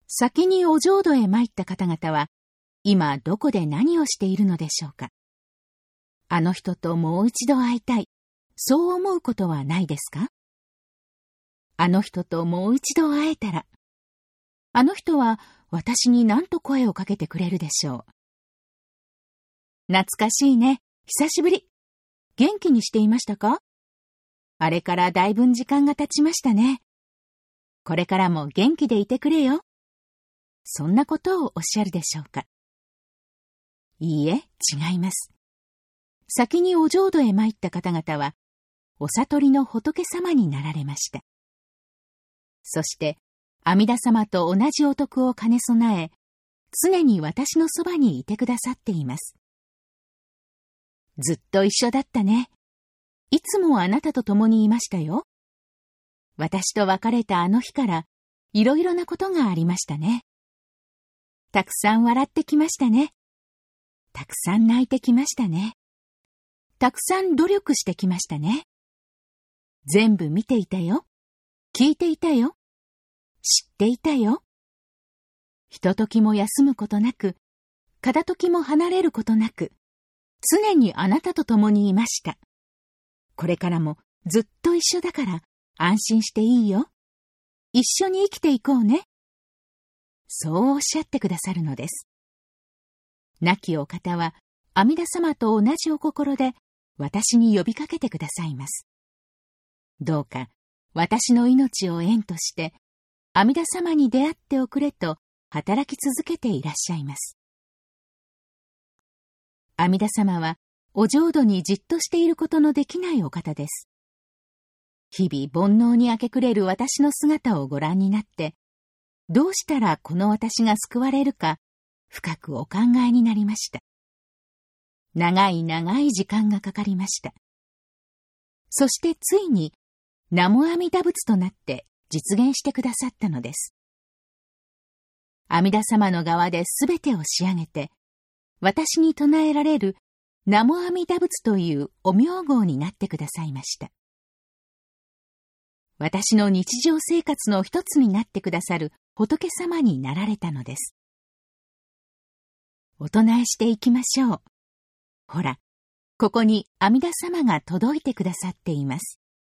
先にお浄土へ参った方々は、今どこで何をしているのでしょうか。あの人ともう一度会いたい、そう思うことはないですか？あの人ともう一度会えたら、あの人は私に何と声をかけてくれるでしょう。懐かしいね、久しぶり。元気にしていましたか？あれからだいぶ時間が経ちましたね。これからも元気でいてくれよ。そんなことをおっしゃるでしょうか。いいえ、違います。先にお浄土へ参った方々は、お悟りの仏様になられました。そして、阿弥陀様と同じお徳を兼ね備え、常に私のそばにいてくださっています。ずっと一緒だったね。いつもあなたと共にいましたよ。私と別れたあの日から、いろいろなことがありましたね。たくさん笑ってきましたね。たくさん泣いてきましたね。たくさん努力してきましたね。全部見ていたよ。聞いていたよ。知っていたよ。ひとときも休むことなく、片時も離れることなく、常にあなたと共にいました。これからもずっと一緒だから安心していいよ。一緒に生きていこうね。そうおっしゃってくださるのです。亡きお方は阿弥陀様と同じお心で私に呼びかけてくださいます。どうか私の命を縁として阿弥陀様に出会っておくれと働き続けていらっしゃいます。阿弥陀様はお浄土にじっとしていることのできないお方です。日々煩悩に明け暮れる私の姿をご覧になって、どうしたらこの私が救われるか、深くお考えになりました。長い長い時間がかかりました。そしてついに、南無阿弥陀仏となって実現してくださったのです。阿弥陀様の側で全てを仕上げて、私に唱えられる南無阿弥陀仏というお名号になってくださいました。私の日常生活の一つになってくださる仏様になられたのです。お唱えしていきましょう。ほら、ここに阿弥陀様が届いてくださっています。